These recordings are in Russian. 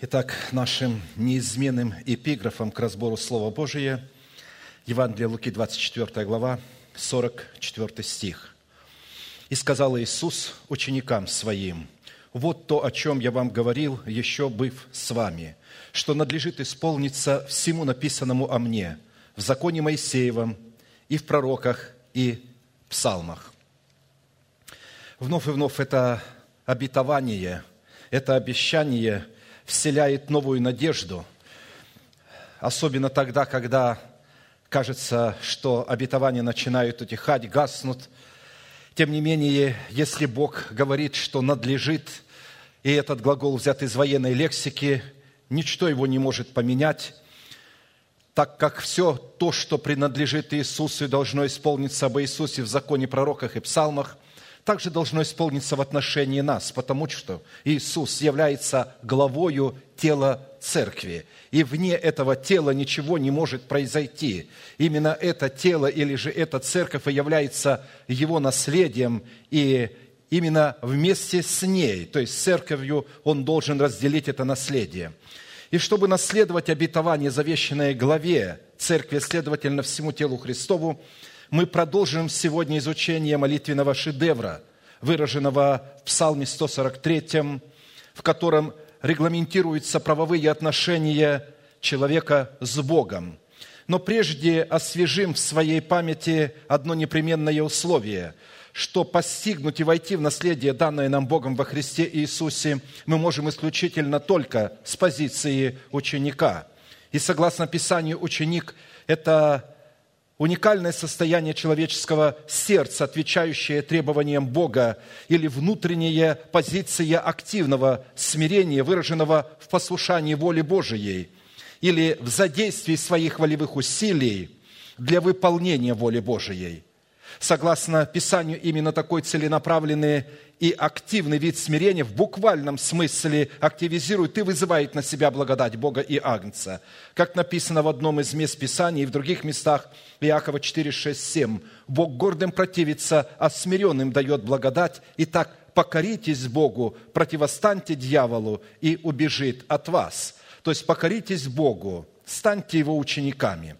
Итак, нашим неизменным эпиграфом к разбору Слова Божия Евангелие Луки, 24 глава, 44 стих. «И сказал Иисус ученикам Своим: вот то, о чем я вам говорил, еще быв с вами, что надлежит исполниться всему написанному о мне в законе Моисеевом и в пророках и псалмах». Вновь и вновь это обетование, это обещание вселяет новую надежду, особенно тогда, когда кажется, что обетования начинают утихать, гаснут. Тем не менее, если Бог говорит, что надлежит, и этот глагол взят из военной лексики, ничто его не может поменять, так как все то, что принадлежит Иисусу и должно исполниться об Иисусе в законе, пророках и псалмах, также должно исполниться в отношении нас, потому что Иисус является главою тела церкви, и вне этого тела ничего не может произойти. Именно это тело или же эта церковь и является Его наследием, и именно вместе с ней, то есть с церковью, Он должен разделить это наследие. И чтобы наследовать обетование, завещанное главе церкви, следовательно, всему телу Христову, мы продолжим сегодня изучение молитвенного шедевра, выраженного в Псалме 143, в котором регламентируются правовые отношения человека с Богом. Но прежде освежим в своей памяти одно непременное условие, что постигнуть и войти в наследие, данное нам Богом во Христе Иисусе, мы можем исключительно только с позиции ученика. И согласно Писанию, ученик – это уникальное состояние человеческого сердца, отвечающее требованиям Бога, или внутренняя позиция активного смирения, выраженного в послушании воле Божией, или в задействии своих волевых усилий для выполнения воли Божией. Согласно Писанию, именно такой целенаправленный и активный вид смирения в буквальном смысле активизирует и вызывает на себя благодать Бога и Агнца. Как написано в одном из мест Писания и в других местах, Иакова 4, 6, 7. «Бог гордым противится, а смиренным дает благодать. Итак, покоритесь Богу, противостаньте дьяволу, и убежит от вас». То есть покоритесь Богу, станьте Его учениками.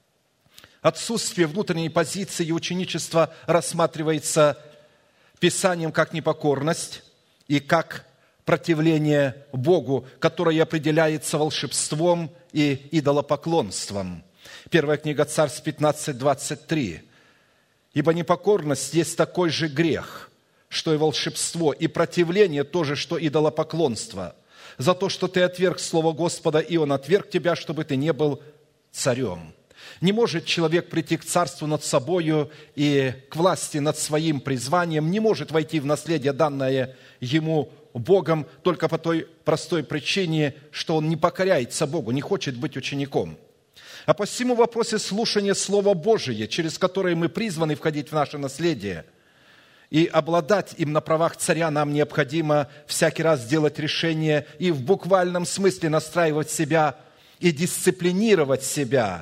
Отсутствие внутренней позиции ученичества рассматривается Писанием как непокорность и как противление Богу, которое определяется волшебством и идолопоклонством. Первая книга Царств 15:23. «Ибо непокорность есть такой же грех, что и волшебство, и противление тоже, что идолопоклонство. За то, что ты отверг слово Господа, и Он отверг тебя, чтобы ты не был царем». Не может человек прийти к царству над собою и к власти над своим призванием, не может войти в наследие, данное ему Богом, только по той простой причине, что он не покоряется Богу, не хочет быть учеником. А по всему вопросе слушания Слова Божия, через которое мы призваны входить в наше наследие, и обладать им на правах царя, нам необходимо всякий раз делать решение и в буквальном смысле настраивать себя и дисциплинировать себя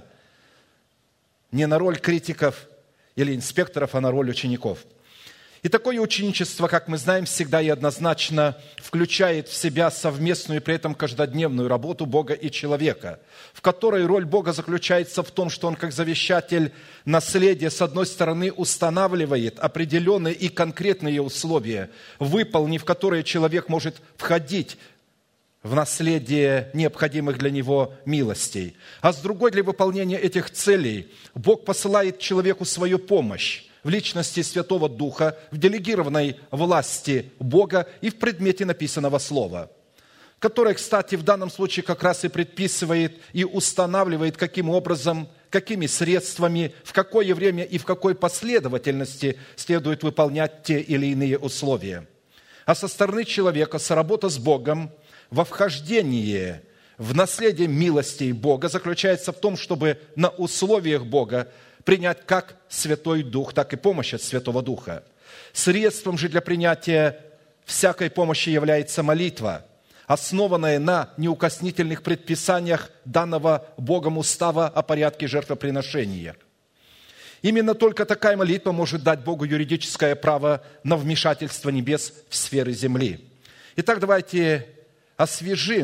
не на роль критиков или инспекторов, а на роль учеников. И такое ученичество, как мы знаем, всегда и однозначно включает в себя совместную и при этом каждодневную работу Бога и человека, в которой роль Бога заключается в том, что Он, как завещатель наследия, с одной стороны, устанавливает определенные и конкретные условия, выполнив которые человек может входить в наследие необходимых для него милостей. А с другой, для выполнения этих целей Бог посылает человеку свою помощь в личности Святого Духа, в делегированной власти Бога и в предмете написанного Слова, которое, кстати, в данном случае как раз и предписывает и устанавливает, каким образом, какими средствами, в какое время и в какой последовательности следует выполнять те или иные условия. А со стороны человека соработа с Богом во вхождении в наследие милостей Бога заключается в том, чтобы на условиях Бога принять как Святой Дух, так и помощь от Святого Духа. Средством же для принятия всякой помощи является молитва, основанная на неукоснительных предписаниях данного Богом устава о порядке жертвоприношения. Именно только такая молитва может дать Богу юридическое право на вмешательство небес в сферы земли. Итак, давайте освежим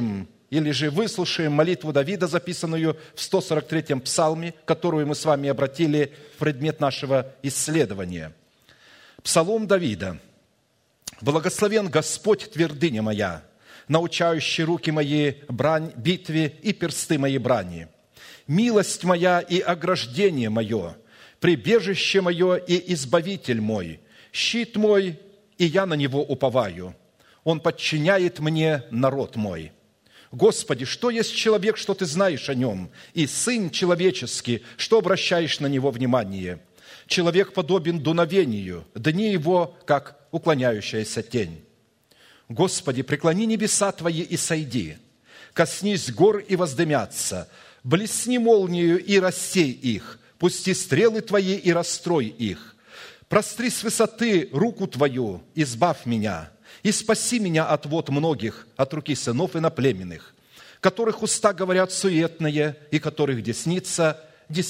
или же выслушаем молитву Давида, записанную в 143-м псалме, которую мы с вами обратили в предмет нашего исследования. Псалом Давида. «Благословен Господь, твердыня моя, научающий руки мои битве и персты мои брани. Милость моя и ограждение мое, прибежище мое и избавитель мой, щит мой, и я на него уповаю. Он подчиняет мне народ мой. Господи, что есть человек, что ты знаешь о нем, и сын человеческий, что обращаешь на него внимание? Человек подобен дуновению, дни его, как уклоняющаяся тень. Господи, преклони небеса Твои и сойди, коснись гор и воздымятся, блесни молнию и рассей их, пусти стрелы Твои и расстрой их. Простри с высоты руку Твою, избавь меня, и спаси меня от вод многих, от руки сынов иноплеменных, которых уста говорят суетные, и которых десница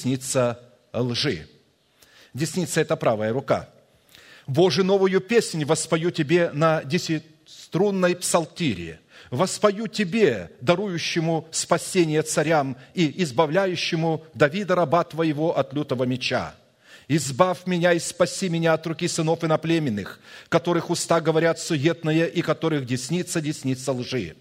лжи». Десница – это правая рука. «Боже, новую песнь воспою Тебе на десятиструнной псалтире. Воспою Тебе, дарующему спасение царям и избавляющему Давида, раба Твоего, от лютого меча. Избавь меня и спаси меня от руки сынов иноплеменных, которых уста говорят суетные и которых десница лжи.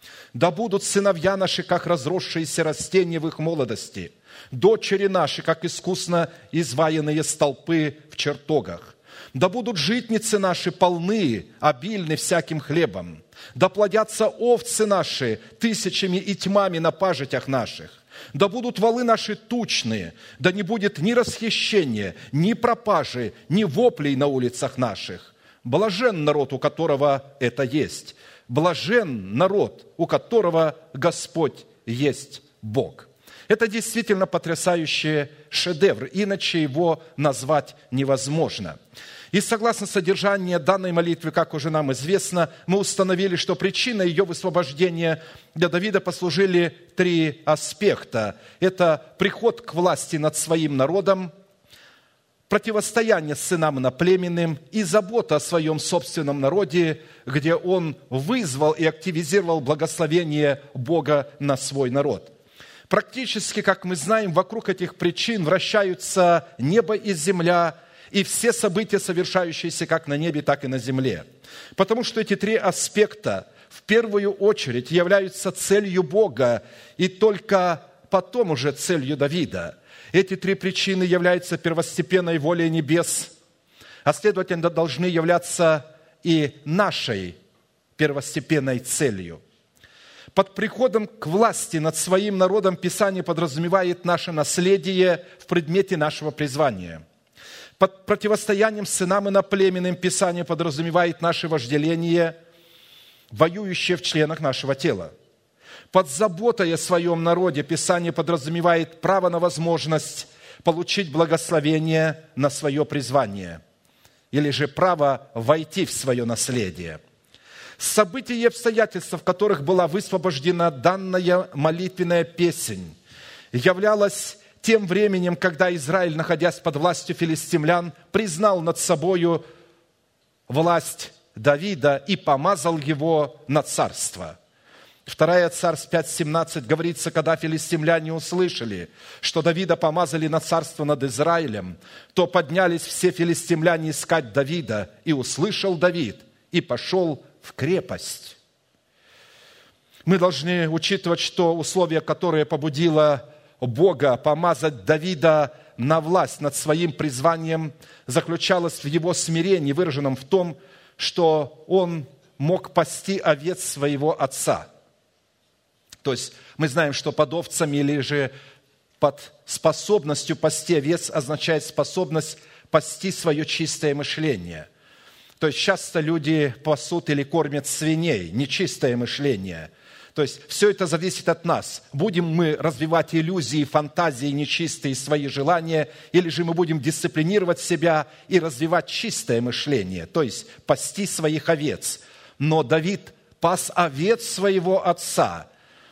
Да будут сыновья наши, как разросшиеся растения в их молодости, дочери наши, как искусно изваянные столпы в чертогах. Да будут житницы наши полны, обильны всяким хлебом. Да плодятся овцы наши тысячами и тьмами на пажитях наших. Да будут валы наши тучные, да не будет ни расхищения, ни пропажи, ни воплей на улицах наших. Блажен народ, у которого это есть. Блажен народ, у которого Господь есть Бог». Это действительно потрясающий шедевр, иначе его назвать невозможно. И согласно содержанию данной молитвы, как уже нам известно, мы установили, что причиной ее высвобождения для Давида послужили три аспекта. Это приход к власти над своим народом, противостояние с сынам иноплеменным и забота о своем собственном народе, где он вызвал и активизировал благословение Бога на свой народ. Практически, как мы знаем, вокруг этих причин вращаются небо и земля, и все события, совершающиеся как на небе, так и на земле. Потому что эти три аспекта в первую очередь являются целью Бога, и только потом уже целью Давида. Эти три причины являются первостепенной волей небес, а следовательно, должны являться и нашей первостепенной целью. Под приходом к власти над своим народом Писание подразумевает наше наследие в предмете нашего призвания. Под противостоянием сынам иноплеменным Писание подразумевает наше вожделение, воюющее в членах нашего тела. Под заботой о своем народе Писание подразумевает право на возможность получить благословение на свое призвание, или же право войти в свое наследие. События и обстоятельства, в которых была высвобождена данная молитвенная песнь, являлась тем временем, когда Израиль, находясь под властью филистимлян, признал над собою власть Давида и помазал его на царство. 2 Царств 5:17 говорится, когда филистимляне услышали, что Давида помазали на царство над Израилем, то поднялись все филистимляне искать Давида, и услышал Давид, и пошел в крепость. Мы должны учитывать, что условие, которое побудило Бога помазать Давида на власть над своим призванием, заключалось в его смирении, выраженном в том, что он мог пасти овец своего отца. То есть мы знаем, что под овцами или же под способностью пасти овец означает способность пасти свое чистое мышление. То есть часто люди пасут или кормят свиней, нечистое мышление. То есть все это зависит от нас. Будем мы развивать иллюзии, фантазии нечистые, свои желания, или же мы будем дисциплинировать себя и развивать чистое мышление, то есть пасти своих овец. Но Давид пас овец своего отца.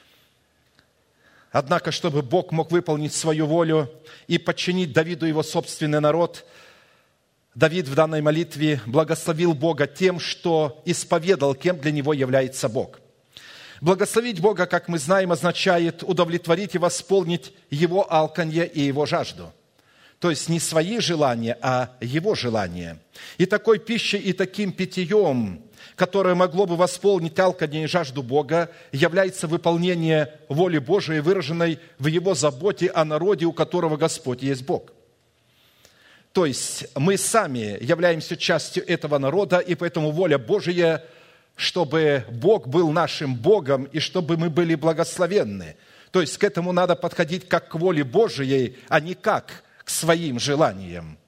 Однако, чтобы Бог мог выполнить свою волю и подчинить Давиду его собственный народ, Давид в данной молитве благословил Бога тем, что исповедал, кем для него является Бог. Благословить Бога, как мы знаем, означает удовлетворить и восполнить Его алканье и Его жажду. То есть не свои желания, а Его желания. И такой пищей и таким питьем, которое могло бы восполнить алканье и жажду Бога, является выполнение воли Божией, выраженной в Его заботе о народе, у которого Господь есть Бог. То есть мы сами являемся частью этого народа, и поэтому воля Божия, чтобы Бог был нашим Богом и чтобы мы были благословенны. То есть к этому надо подходить как к воле Божией, а не как к своим желаниям.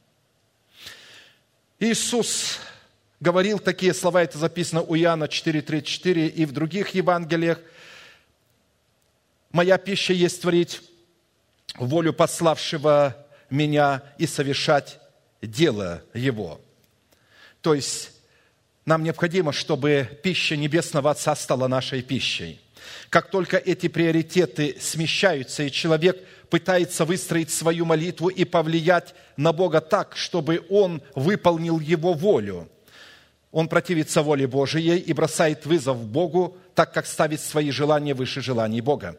Иисус говорил такие слова, это записано у Иоанна 4:34 и в других Евангелиях. «Моя пища есть творить волю пославшего меня и совершать дело Его». То есть нам необходимо, чтобы пища Небесного Отца стала нашей пищей. Как только эти приоритеты смещаются, и человек пытается выстроить свою молитву и повлиять на Бога так, чтобы Он выполнил Его волю, он противится воле Божией и бросает вызов Богу, так как ставит свои желания выше желаний Бога.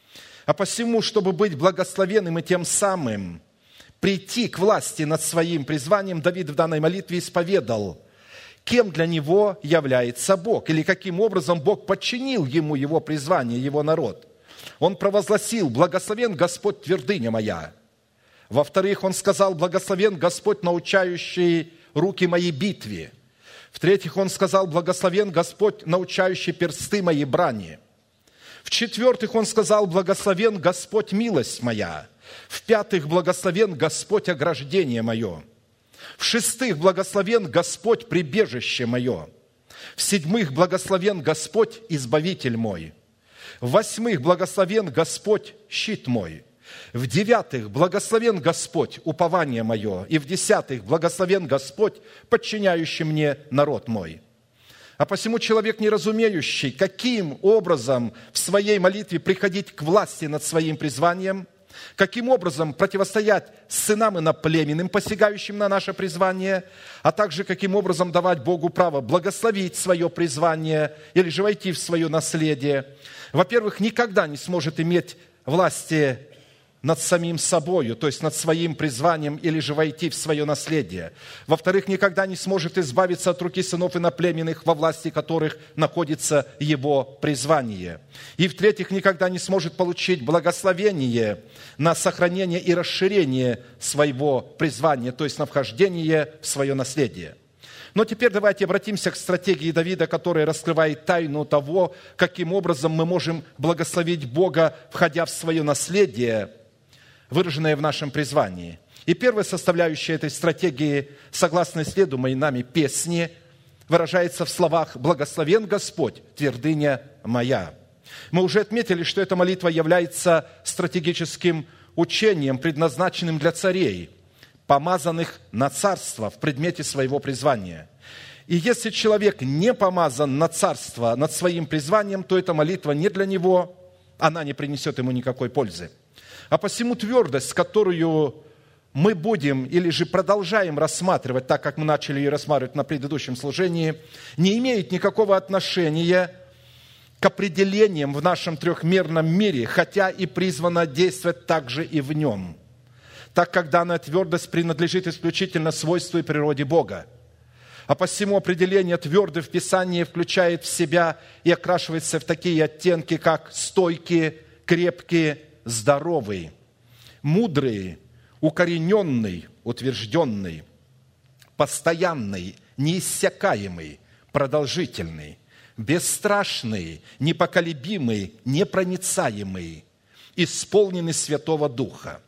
А посему, чтобы быть благословенным и тем самым прийти к власти над своим призванием, Давид в данной молитве исповедал, кем для него является Бог, или каким образом Бог подчинил ему его призвание, его народ. Он провозгласил: «Благословен Господь, твердыня моя». Во-вторых, он сказал: «Благословен Господь, научающий руки моей битве». В-третьих, он сказал: «Благословен Господь, научающий персты моей брани». В-четвертых, он сказал: «Благословен Господь, милость моя». В-пятых, благословен Господь, ограждение мое. В-шестых, благословен Господь, прибежище мое. В-седьмых, благословен Господь, избавитель мой. В-восьмых, благословен Господь, щит мой. В-девятых, благословен Господь, упование мое. И в-десятых, благословен Господь, подчиняющий мне народ мой. А посему человек, не разумеющий, каким образом в своей молитве приходить к власти над своим призванием, каким образом противостоять сынам иноплеменным, посягающим на наше призвание, а также каким образом давать Богу право благословить свое призвание или же войти в свое наследие, во-первых, никогда не сможет иметь власти над самим собою, то есть над своим призванием, или же войти в свое наследие. Во-вторых, никогда не сможет избавиться от руки сынов иноплеменных, во власти которых находится его призвание. И в-третьих, никогда не сможет получить благословение на сохранение и расширение своего призвания, то есть на вхождение в свое наследие. Но теперь давайте обратимся к стратегии Давида, которая раскрывает тайну того, каким образом мы можем благословить Бога, входя в свое наследие, выраженное в нашем призвании. И первая составляющая этой стратегии, согласно исследуемой нами песни, выражается в словах: «Благословен Господь, твердыня моя». Мы уже отметили, что эта молитва является стратегическим учением, предназначенным для царей, помазанных на царство в предмете своего призвания. И если человек не помазан на царство над своим призванием, то эта молитва не для него, она не принесет ему никакой пользы. А посему твердость, которую мы будем или же продолжаем рассматривать, так как мы начали ее рассматривать на предыдущем служении, не имеет никакого отношения к определениям в нашем трехмерном мире, хотя и призвана действовать также и в нем, так как данная твердость принадлежит исключительно свойству и природе Бога. А посему определение твердый в Писании включает в себя и окрашивается в такие оттенки, как стойкий, крепкий, здоровый, мудрый, укорененный, утвержденный, постоянный, неиссякаемый, продолжительный, бесстрашный, непоколебимый, непроницаемый, исполненный Святого Духа.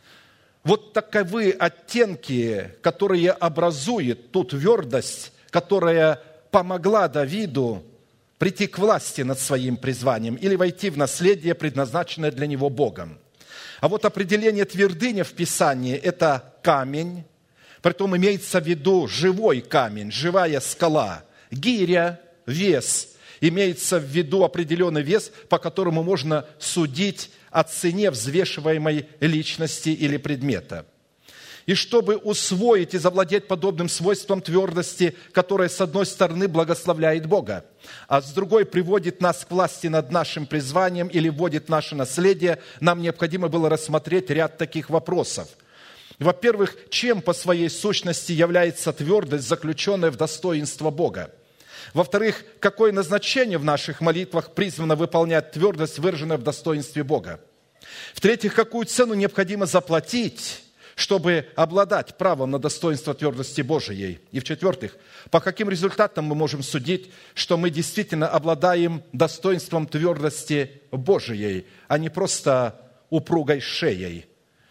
Вот таковы оттенки, которые образуют ту твердость, которая помогла Давиду прийти к власти над своим призванием или войти в наследие, предназначенное для него Богом. А вот определение твердыня в Писании – это камень, притом имеется в виду живой камень, живая скала, гиря, вес. Имеется в виду определенный вес, по которому можно судить о цене взвешиваемой личности или предмета. и чтобы усвоить и завладеть подобным свойством твердости, которое, с одной стороны, благословляет Бога, а с другой приводит нас к власти над нашим призванием или вводит в наше наследие, нам необходимо было рассмотреть ряд таких вопросов. Во-первых, чем по своей сущности является твердость, заключенная в достоинство Бога? Во-вторых, какое назначение в наших молитвах призвано выполнять твердость, выраженная в достоинстве Бога? В-третьих, какую цену необходимо заплатить, чтобы обладать правом на достоинство твердости Божией? И в-четвертых, по каким результатам мы можем судить, что мы действительно обладаем достоинством твердости Божией, а не просто упругой шеей?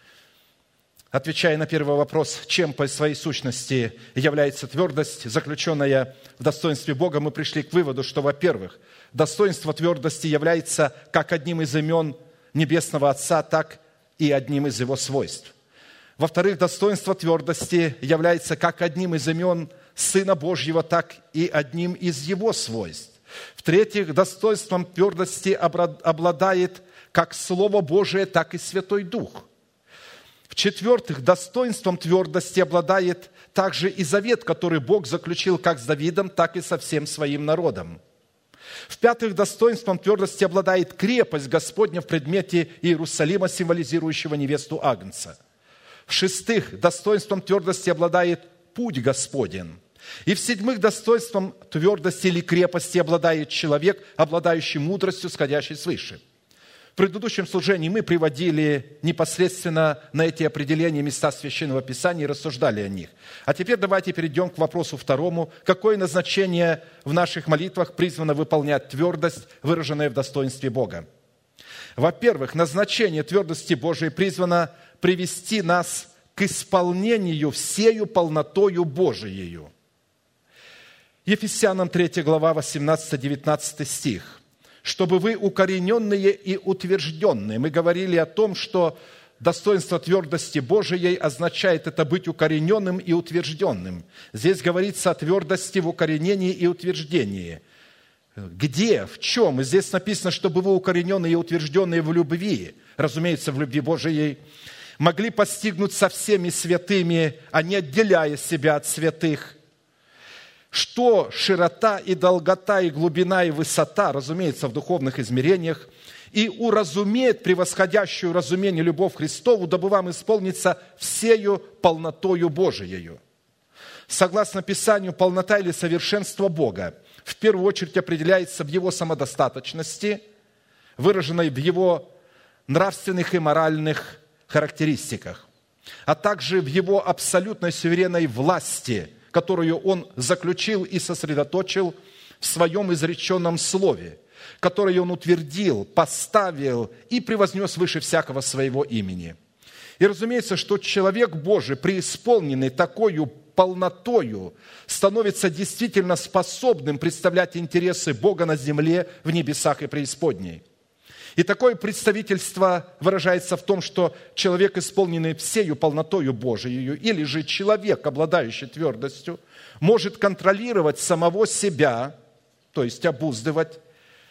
Отвечая на первый вопрос, чем по своей сущности является твердость, заключенная в достоинстве Бога, мы пришли к выводу, что, во-первых, достоинство твердости является как одним из имен Небесного Отца, так и одним из Его свойств. Во-вторых, достоинство твердости является как одним из имен Сына Божьего, так и одним из Его свойств. В-третьих, достоинством твердости обладает как Слово Божие, так и Святой Дух. В-четвертых, достоинством твердости обладает также и завет, который Бог заключил как с Давидом, так и со всем своим народом. В-пятых, достоинством твердости обладает крепость Господня в предмете Иерусалима, символизирующего невесту Агнца. В-шестых, достоинством твердости обладает путь Господень. И в-седьмых, достоинством твердости или крепости обладает человек, обладающий мудростью, сходящей свыше. В предыдущем служении мы приводили непосредственно на эти определения места Священного Писания и рассуждали о них. А теперь давайте перейдем к вопросу второму. Какое назначение в наших молитвах призвано выполнять твердость, выраженная в достоинстве Бога? Во-первых, назначение твердости Божией призвано привести нас к исполнению всею полнотою Божиею. Ефесянам 3 глава, 18-19 стих. «Чтобы вы укорененные и утвержденные». Мы говорили о том, что достоинство твердости Божией означает это быть укорененным и утвержденным. Здесь говорится о твердости в укоренении и утверждении. Где? В чем? И здесь написано, чтобы вы укорененные и утвержденные в любви, разумеется, в любви Божией, могли постигнуть со всеми святыми, а не отделяя себя от святых, что широта и долгота, и глубина, и высота, разумеется, в духовных измерениях, и уразумеет превосходящую разумение любовь Христову, дабы вам исполниться всею полнотою Божиею. Согласно Писанию, полнота или совершенство Бога в первую очередь определяется в Его самодостаточности, выраженной в Его нравственных и моральных характеристиках, а также в Его абсолютной суверенной власти, которую Он заключил и сосредоточил в Своем изреченном Слове, которое Он утвердил, поставил и превознес выше всякого Своего имени. И разумеется, что человек Божий, преисполненный такою полнотою, становится действительно способным представлять интересы Бога на земле, в небесах и преисподней. И такое представительство выражается в том, что человек, исполненный всею полнотою Божией, или же человек, обладающий твердостью, может контролировать самого себя, то есть обуздывать,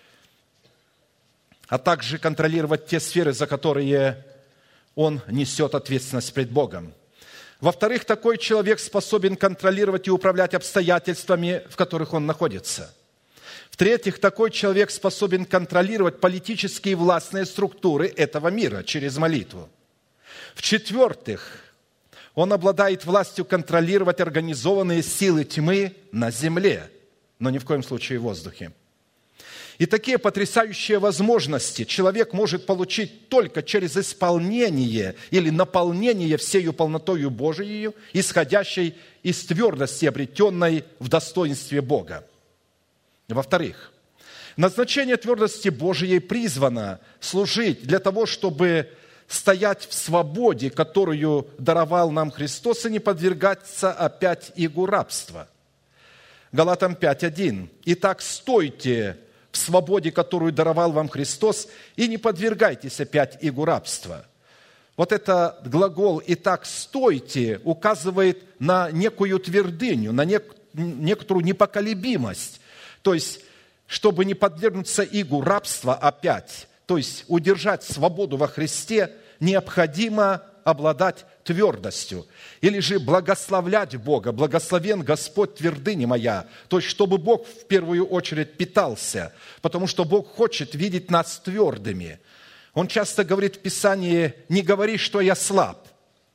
а также контролировать те сферы, за которые он несет ответственность пред Богом. Во-вторых, такой человек способен контролировать и управлять обстоятельствами, в которых он находится. В-третьих, такой человек способен контролировать политические и властные структуры этого мира через молитву. В-четвертых, он обладает властью контролировать организованные силы тьмы на земле, но ни в коем случае в воздухе. И такие потрясающие возможности человек может получить только через исполнение или наполнение всею полнотою Божией, исходящей из твердости, обретенной в достоинстве Бога. Во-вторых, назначение твердости Божией призвано служить для того, чтобы стоять в свободе, которую даровал нам Христос, и не подвергаться опять игу рабства. Галатам 5:1. «Итак, стойте в свободе, которую даровал вам Христос, и не подвергайтесь опять игу рабства». Вот этот глагол «итак, стойте» указывает на некую твердыню, на некоторую непоколебимость. То есть, чтобы не подвергнуться игу рабства опять, то есть удержать свободу во Христе, необходимо обладать твердостью. Или же благословлять Бога. Благословен Господь твердыня моя. То есть, чтобы Бог в первую очередь питался. Потому что Бог хочет видеть нас твердыми. Он часто говорит в Писании: не говори, что я слаб.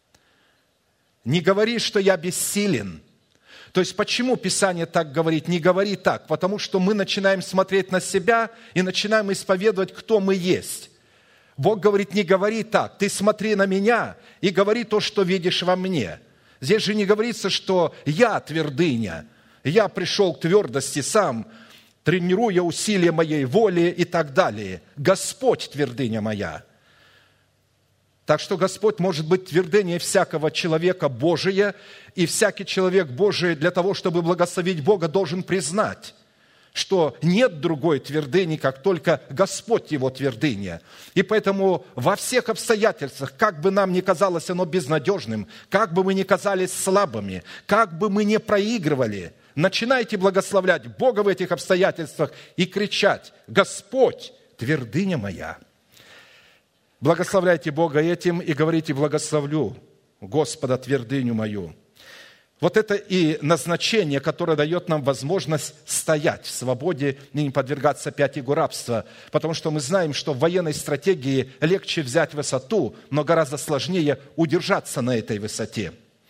Не говори, что я бессилен. То есть, почему Писание так говорит? Не говори так. Потому что мы начинаем смотреть на себя и начинаем исповедовать, кто мы есть. Бог говорит: не говори так. Ты смотри на меня и говори то, что видишь во мне. Здесь же не говорится, что я твердыня. Я пришел к твердости сам, тренируя усилия моей воли и так далее. Господь твердыня моя. Так что Господь может быть твердыней всякого человека Божия, и всякий человек Божий для того, чтобы благословить Бога, должен признать, что нет другой твердыни, как только Господь его твердыня. И поэтому во всех обстоятельствах, как бы нам ни казалось оно безнадежным, как бы мы ни казались слабыми, как бы мы ни проигрывали, начинайте благословлять Бога в этих обстоятельствах и кричать: «Господь, твердыня моя». Благословляйте Бога этим и говорите: «Благословлю Господа, твердыню мою». Вот это и назначение, которое дает нам возможность стоять в свободе и не подвергаться опять игу рабства. Потому что мы знаем, что в военной стратегии легче взять высоту, но гораздо сложнее удержаться на этой высоте.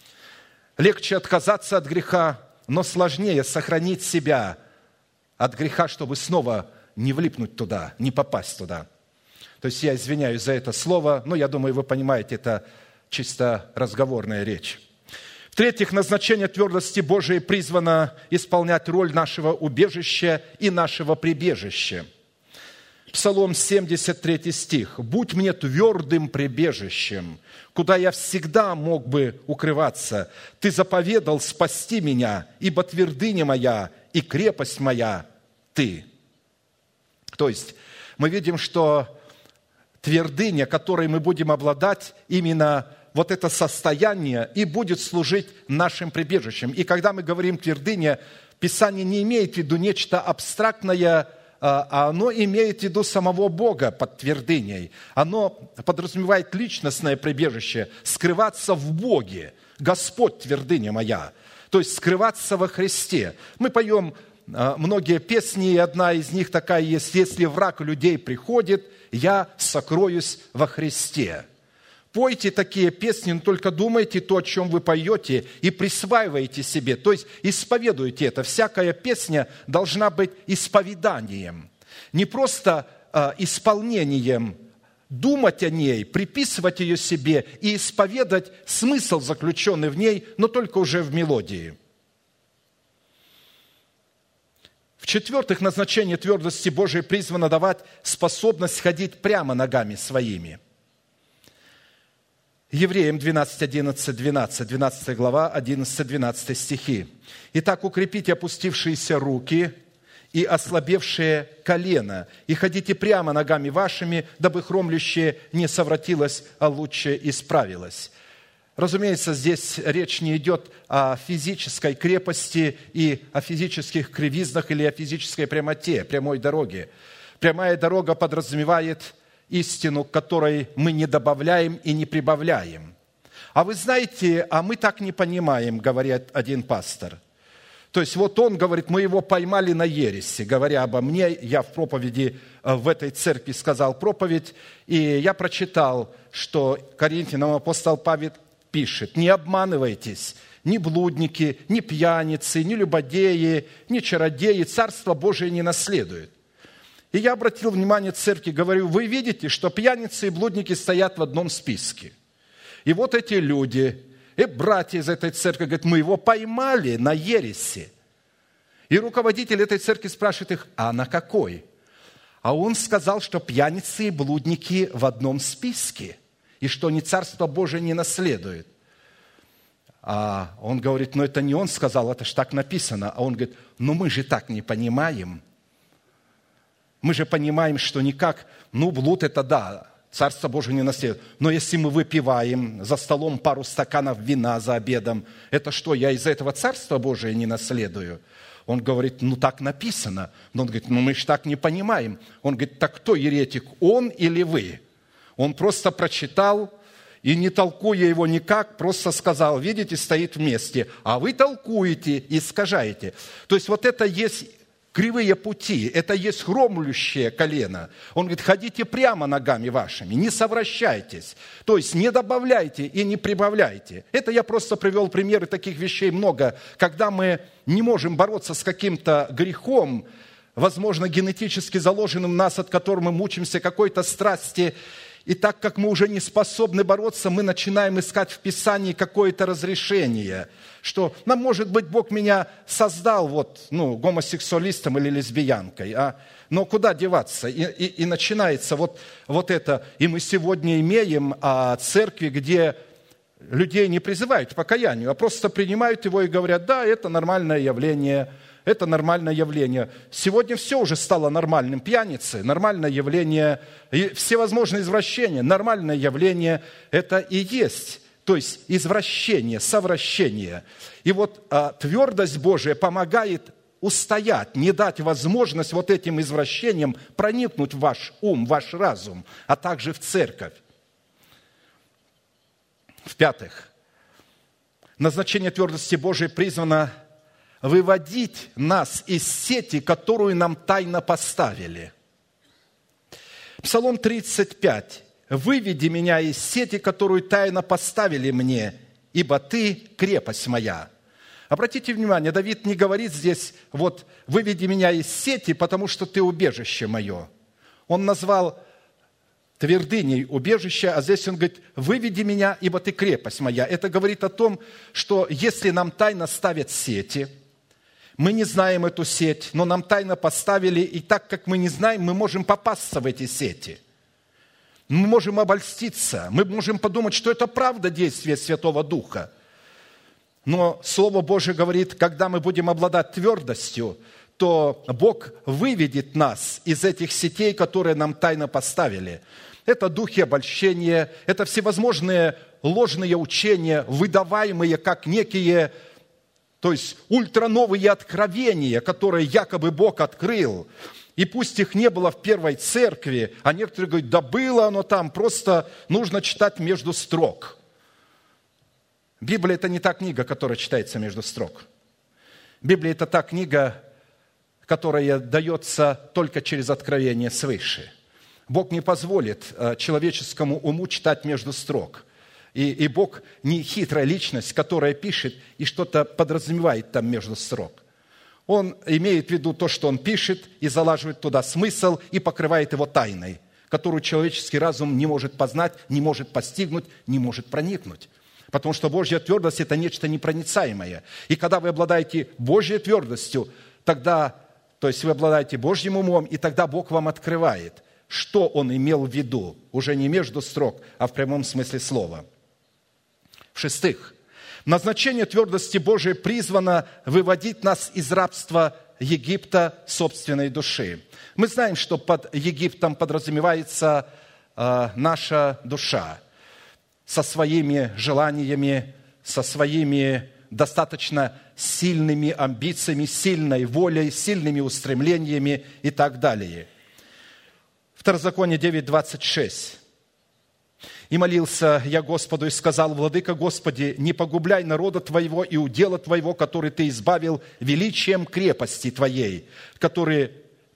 Легче отказаться от греха, но сложнее сохранить себя от греха, чтобы снова не влипнуть туда, не попасть туда. То есть я извиняюсь за это слово, но я думаю, вы понимаете, это чисто разговорная речь. В-третьих, назначение твердости Божией призвано исполнять роль нашего убежища и нашего прибежища. Псалом 73 стих. «Будь мне твердым прибежищем, куда я всегда мог бы укрываться. Ты заповедал спасти меня, ибо твердыня моя и крепость моя Ты». То есть мы видим, что твердыня, которой мы будем обладать, именно вот это состояние и будет служить нашим прибежищем. И когда мы говорим «твердыня», Писание не имеет в виду нечто абстрактное, а оно имеет в виду самого Бога под твердыней. Оно подразумевает личностное прибежище, скрываться в Боге. «Господь, твердыня моя». То есть скрываться во Христе. Мы поем многие песни, и одна из них такая есть: «Если враг людей приходит, я сокроюсь во Христе». Пойте такие песни, но только думайте то, о чем вы поете, и присваивайте себе, то есть исповедуйте это. Всякая песня должна быть исповеданием, не просто исполнением, думать о ней, приписывать ее себе и исповедать смысл, заключенный в ней, но только уже в мелодии. В-четвертых, назначение твердости Божией призвано давать способность ходить прямо ногами своими. Евреям 12 глава, 11-12 стихи. «Итак, укрепите опустившиеся руки и ослабевшие колено, и ходите прямо ногами вашими, дабы хромлющее не совратилось, а лучше исправилось». Разумеется, здесь речь не идет о физической крепости и о физических кривизнах или о физической прямоте, прямой дороге. Прямая дорога подразумевает истину, к которой мы не добавляем и не прибавляем. А вы знаете, а мы так не понимаем, говорит один пастор. То есть вот он говорит: мы его поймали на ереси, говоря обо мне. Я в проповеди в этой церкви сказал проповедь, и я прочитал, что Коринфянам апостол Павел пишет: «Не обманывайтесь, ни блудники, ни пьяницы, ни любодеи, ни чародеи Царство Божие не наследуют». И я обратил внимание церкви, говорю: вы видите, что пьяницы и блудники стоят в одном списке. И вот эти люди, и братья из этой церкви говорят: мы его поймали на ереси. И руководитель этой церкви спрашивает их: а на какой? А он сказал, что пьяницы и блудники в одном списке, и что они Царство Божие не наследуют. А он говорит: ну это не он сказал, это ж так написано. А он говорит: ну мы же так не понимаем. Мы же понимаем, что никак, блуд это да, Царство Божие не наследует. Но если мы выпиваем за столом пару стаканов вина за обедом, это что, я из этого Царства Божие не наследую? Он говорит: так написано. Но он говорит: мы же так не понимаем. Он говорит: так кто еретик, он или вы? Он просто прочитал и не толкуя его никак, просто сказал, видите, стоит вместе, а вы толкуете и искажаете. То есть вот это есть кривые пути, это есть хромлющее колено. Он говорит, ходите прямо ногами вашими, не совращайтесь. То есть не добавляйте и не прибавляйте. Это я просто привел примеры, таких вещей много. Когда мы не можем бороться с каким-то грехом, возможно, генетически заложенным в нас, от которого мы мучимся, какой-то страсти, и так как мы уже не способны бороться, мы начинаем искать в Писании какое-то разрешение, что, может быть, Бог меня создал гомосексуалистом или лесбиянкой, но куда деваться? И начинается вот это. И мы сегодня имеем церкви, где людей не призывают к покаянию, а просто принимают его и говорят, да, это нормальное явление. Это нормальное явление. Сегодня все уже стало нормальным. Пьяницы – нормальное явление. И всевозможные извращения – нормальное явление. Это и есть. То есть извращение, совращение. И вот твердость Божия помогает устоять, не дать возможность вот этим извращениям проникнуть в ваш ум, в ваш разум, а также в церковь. В-пятых, назначение твердости Божией призвано выводить нас из сети, которую нам тайно поставили. Псалом 35. «Выведи меня из сети, которую тайно поставили мне, ибо Ты – крепость моя». Обратите внимание, Давид не говорит здесь, «выведи меня из сети, потому что Ты убежище мое». Он назвал твердыней убежище, а здесь он говорит, «Выведи меня, ибо Ты крепость моя». Это говорит о том, что если нам тайно ставят сети, мы не знаем эту сеть, но нам тайно поставили, и так как мы не знаем, мы можем попасться в эти сети. Мы можем обольститься, мы можем подумать, что это правда действие Святого Духа. Но Слово Божие говорит, когда мы будем обладать твердостью, то Бог выведет нас из этих сетей, которые нам тайно поставили. Это духи обольщения, это всевозможные ложные учения, выдаваемые как некие, то есть ультрановые откровения, которые якобы Бог открыл. И пусть их не было в первой церкви, а некоторые говорят, да было оно там, просто нужно читать между строк. Библия – это не та книга, которая читается между строк. Библия – это та книга, которая дается только через откровение свыше. Бог не позволит человеческому уму читать между строк. И Бог не хитрая личность, которая пишет и что-то подразумевает там между строк. Он имеет в виду то, что Он пишет, и залаживает туда смысл, и покрывает его тайной, которую человеческий разум не может познать, не может постигнуть, не может проникнуть. Потому что Божья твердость – это нечто непроницаемое. И когда вы обладаете Божьей твердостью, тогда, то есть вы обладаете Божьим умом, и тогда Бог вам открывает, что Он имел в виду, уже не между строк, а в прямом смысле слова. В-шестых, назначение твердости Божией призвано выводить нас из рабства Египта собственной души. Мы знаем, что под Египтом подразумевается наша душа со своими желаниями, со своими достаточно сильными амбициями, сильной волей, сильными устремлениями и так далее. Второзаконие 9:26. «И молился я Господу, и сказал, Владыка Господи, не погубляй народа Твоего и удела Твоего, который Ты избавил величием крепости Твоей, который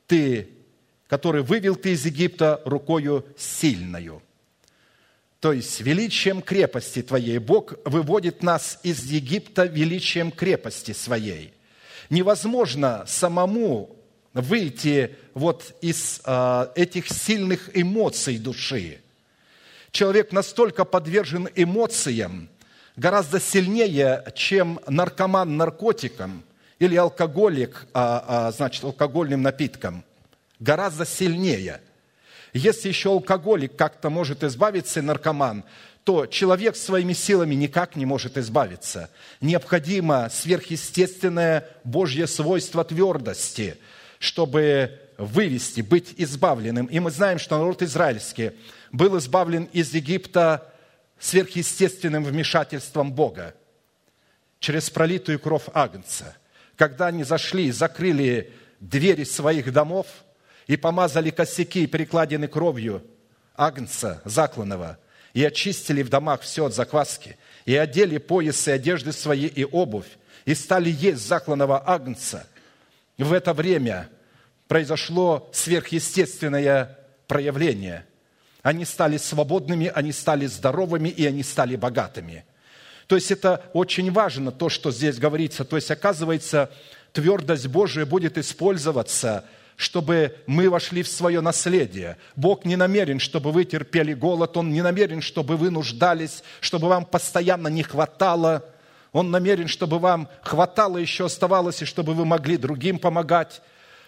вывел Ты из Египта рукою сильною». То есть величием крепости Твоей. Бог выводит нас из Египта величием крепости Своей. Невозможно самому выйти из этих сильных эмоций души. Человек настолько подвержен эмоциям, гораздо сильнее, чем наркоман наркотикам или алкоголик, алкогольным напиткам. Гораздо сильнее. Если еще алкоголик как-то может избавиться, и наркоман, то человек своими силами никак не может избавиться. Необходимо сверхъестественное Божье свойство твердости, чтобы вывести, быть избавленным. И мы знаем, что народ израильский был избавлен из Египта сверхъестественным вмешательством Бога через пролитую кровь Агнца. Когда они зашли, закрыли двери своих домов и помазали косяки и перекладины кровью Агнца закланного, и очистили в домах все от закваски, и одели поясы, одежды свои и обувь, и стали есть закланного агнца, в это время произошло сверхъестественное проявление. Они стали свободными, они стали здоровыми, и они стали богатыми. То есть это очень важно, то, что здесь говорится. То есть, оказывается, твердость Божия будет использоваться, чтобы мы вошли в свое наследие. Бог не намерен, чтобы вы терпели голод, Он не намерен, чтобы вы нуждались, чтобы вам постоянно не хватало. Он намерен, чтобы вам хватало, еще оставалось, и чтобы вы могли другим помогать.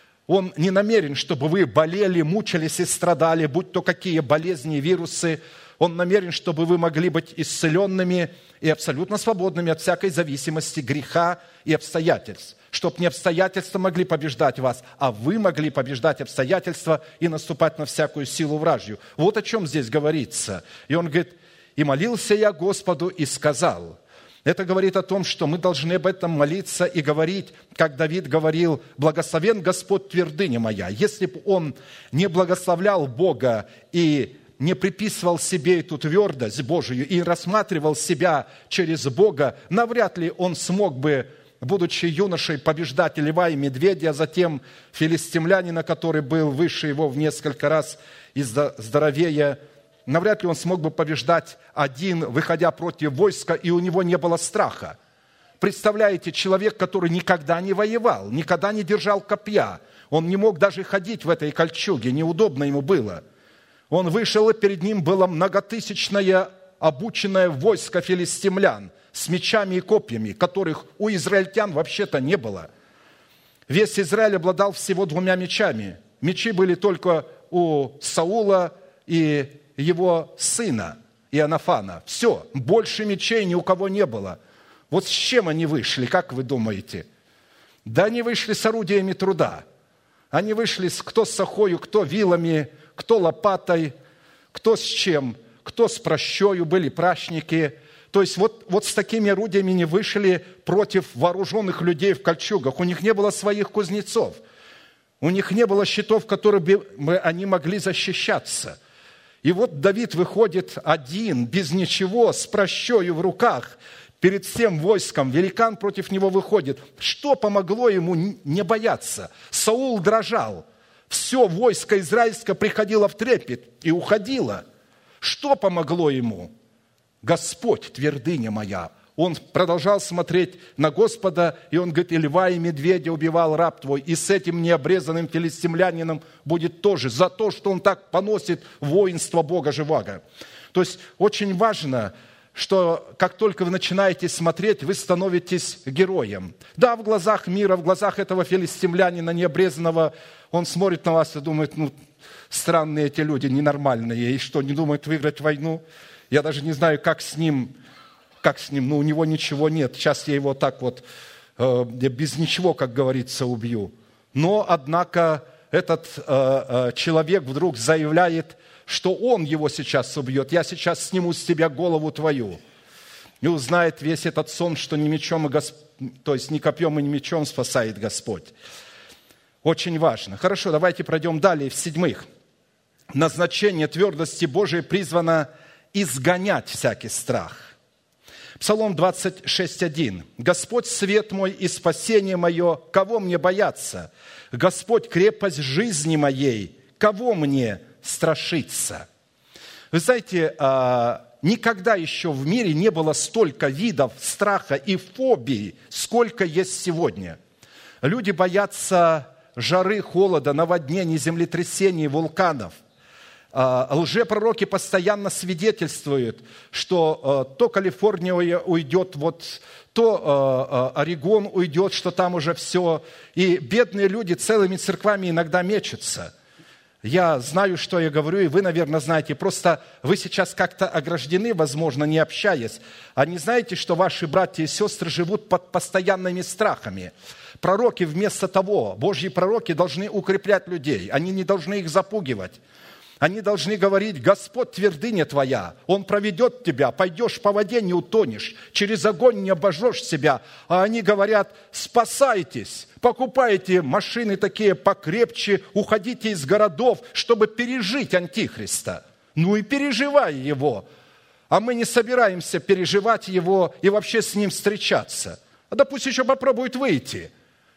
Он не намерен, чтобы вы болели, мучились и страдали, будь то какие болезни, вирусы. Он намерен, чтобы вы могли быть исцеленными и абсолютно свободными от всякой зависимости, греха и обстоятельств. Чтобы не обстоятельства могли побеждать вас, а вы могли побеждать обстоятельства и наступать на всякую силу вражью. Вот о чем здесь говорится. И он говорит, «И молился я Господу и сказал». Это говорит о том, что мы должны об этом молиться и говорить, как Давид говорил, «Благословен Господь, твердыня моя». Если бы он не благословлял Бога и не приписывал себе эту твердость Божию и рассматривал себя через Бога, навряд ли он смог бы, будучи юношей, побеждать льва и медведя, а затем филистимлянина, который был выше его в несколько раз и здоровее, навряд ли он смог бы побеждать один, выходя против войска, и у него не было страха. Представляете, человек, который никогда не воевал, никогда не держал копья, он не мог даже ходить в этой кольчуге, неудобно ему было. Он вышел, и перед ним было многотысячное обученное войско филистимлян с мечами и копьями, которых у израильтян вообще-то не было. Весь Израиль обладал всего 2 мечами. Мечи были только у Саула и его сына Иоаннафана. Все, больше мечей ни у кого не было. Вот с чем они вышли, как вы думаете? Да они вышли с орудиями труда. Они вышли кто с сахою, кто вилами, кто лопатой, кто с чем, кто с пращою, были пращники. То есть вот с такими орудиями не вышли против вооруженных людей в кольчугах. У них не было своих кузнецов. У них не было щитов, которыми они могли защищаться. И вот Давид выходит один, без ничего, с пращою в руках, перед всем войском. Великан против него выходит. Что помогло ему не бояться? Саул дрожал. Все войско израильское приходило в трепет и уходило. Что помогло ему? Господь, твердыня моя. Он продолжал смотреть на Господа, и он говорит, и льва, и медведя убивал раб твой, и с этим необрезанным филистимлянином будет тоже, за то, что он так поносит воинство Бога живого. То есть очень важно, что как только вы начинаете смотреть, вы становитесь героем. Да, в глазах мира, в глазах этого филистимлянина необрезанного, он смотрит на вас и думает, странные эти люди, ненормальные, и что, не думают выиграть войну? Я даже не знаю, как с ним, у него ничего нет. Сейчас я его так вот, без ничего, как говорится, убью. Но, однако, этот человек вдруг заявляет, что он его сейчас убьет. Я сейчас сниму с тебя голову твою. И узнает весь этот сон, что не мечом, то есть не копьем и не мечом спасает Господь. Очень важно. Хорошо, давайте пройдем далее. В-седьмых, назначение твердости Божией призвано изгонять всякий страх. Псалом 26:1. «Господь свет мой и спасение мое, кого мне бояться? Господь крепость жизни моей, кого мне страшиться?» Вы знаете, никогда еще в мире не было столько видов страха и фобий, сколько есть сегодня. Люди боятся жары, холода, наводнений, землетрясений, вулканов. Лжепророки постоянно свидетельствуют, что то Калифорния уйдет, то Орегон уйдет, что там уже все. И бедные люди целыми церквами иногда мечутся. Я знаю, что я говорю, и вы, наверное, знаете. Просто вы сейчас как-то ограждены, возможно, не общаясь. А не знаете, что ваши братья и сестры живут под постоянными страхами? Пророки вместо того, Божьи пророки должны укреплять людей. Они не должны их запугивать. Они должны говорить, Господь твердыня твоя, Он проведет тебя, пойдешь по воде, не утонешь, через огонь не обожжешь себя. А они говорят, спасайтесь, покупайте машины такие покрепче, уходите из городов, чтобы пережить Антихриста. Ну и переживай его. а мы не собираемся переживать его и вообще с ним встречаться. Да пусть еще попробует выйти.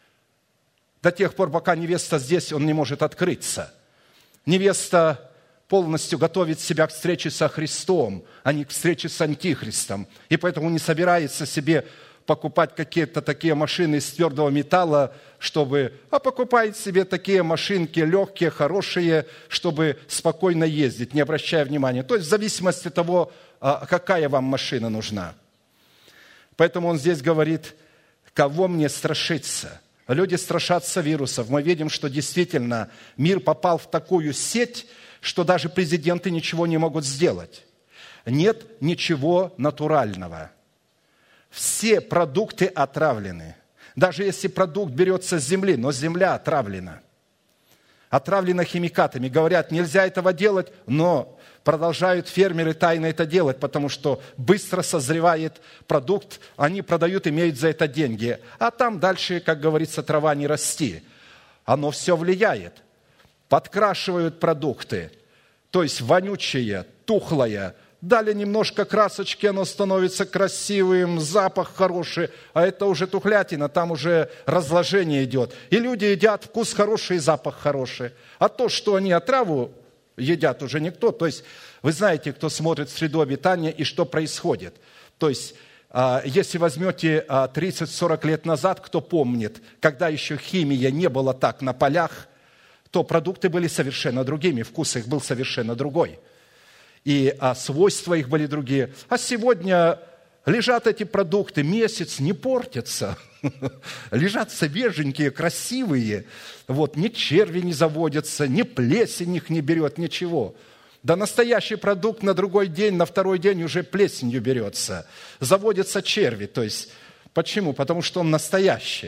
До тех пор, пока невеста здесь, он не может открыться. Невеста полностью готовит себя к встрече со Христом, а не к встрече с Антихристом. И поэтому не собирается себе покупать какие-то такие машины из твердого металла, а покупает себе такие машинки легкие, хорошие, чтобы спокойно ездить, не обращая внимания. То есть в зависимости от того, какая вам машина нужна. Поэтому он здесь говорит, кого мне страшиться? Люди страшатся вирусов. Мы видим, что действительно мир попал в такую сеть, что даже президенты ничего не могут сделать. Нет ничего натурального. Все продукты отравлены. Даже если продукт берется с земли, но земля отравлена. Отравлена химикатами. Говорят, нельзя этого делать, но продолжают фермеры тайно это делать, потому что быстро созревает продукт, они продают, имеют за это деньги. А там дальше, как говорится, трава не расти. Оно все влияет. Подкрашивают продукты, то есть вонючее, тухлое. Дали немножко красочки, оно становится красивым, запах хороший, а это уже тухлятина, там уже разложение идет. И люди едят, вкус хороший, запах хороший. А то, что они отраву едят, уже никто. То есть вы знаете, кто смотрит «Среду обитания» и что происходит. То есть если возьмете 30-40 лет назад, кто помнит, когда еще химия не было так на полях, то продукты были совершенно другими, вкус их был совершенно другой. И свойства их были другие. А сегодня лежат эти продукты, месяц, не портятся. Лежат свеженькие, красивые. Ни черви не заводятся, ни плесень их не берет, ничего. Да настоящий продукт на другой день, на второй день уже плесенью берется. Заводятся черви. То есть, почему? Потому что он настоящий.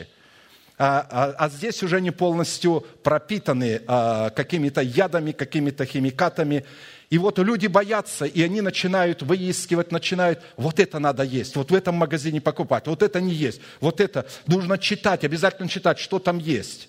А здесь уже не полностью пропитаны какими-то ядами, какими-то химикатами. И люди боятся, и они начинают выискивать, вот это надо есть, вот в этом магазине покупать, вот это не есть, вот это нужно читать, обязательно читать, что там есть.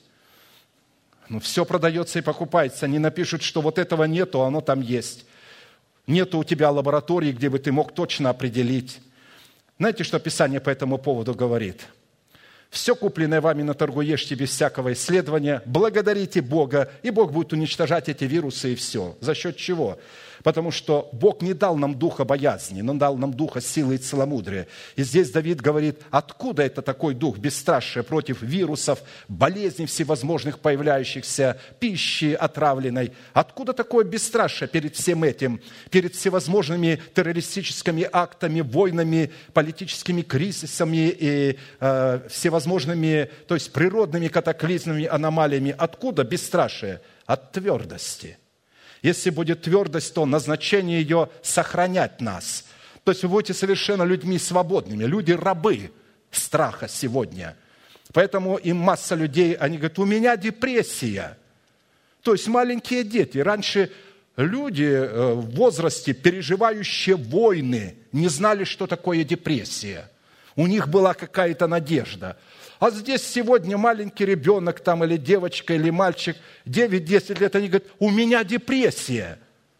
Все продается и покупается. Они напишут, что вот этого нету, а оно там есть. Нету у тебя лаборатории, где бы ты мог точно определить. Знаете, что Писание по этому поводу говорит? Все купленное вами на торгу ешьте без всякого исследования, благодарите Бога, и Бог будет уничтожать эти вирусы и все. За счет чего? Потому что Бог не дал нам духа боязни, но дал нам духа силы и целомудрия. И здесь Давид говорит, откуда это такой дух бесстрашия против вирусов, болезней всевозможных появляющихся, пищи отравленной? Откуда такое бесстрашие перед всем этим, перед всевозможными террористическими актами, войнами, политическими кризисами и всевозможными, то есть природными катаклизмами, аномалиями? Откуда бесстрашие? От твердости. Если будет твердость, то назначение ее сохранять нас. То есть вы будете совершенно людьми свободными. Люди рабы страха сегодня. Поэтому и масса людей, они говорят, у меня депрессия. То есть маленькие дети. Раньше люди в возрасте, переживающие войны, не знали, что такое депрессия. У них была какая-то надежда. А здесь сегодня маленький ребенок там, или девочка, или мальчик, 9-10 лет, они говорят, у меня депрессия.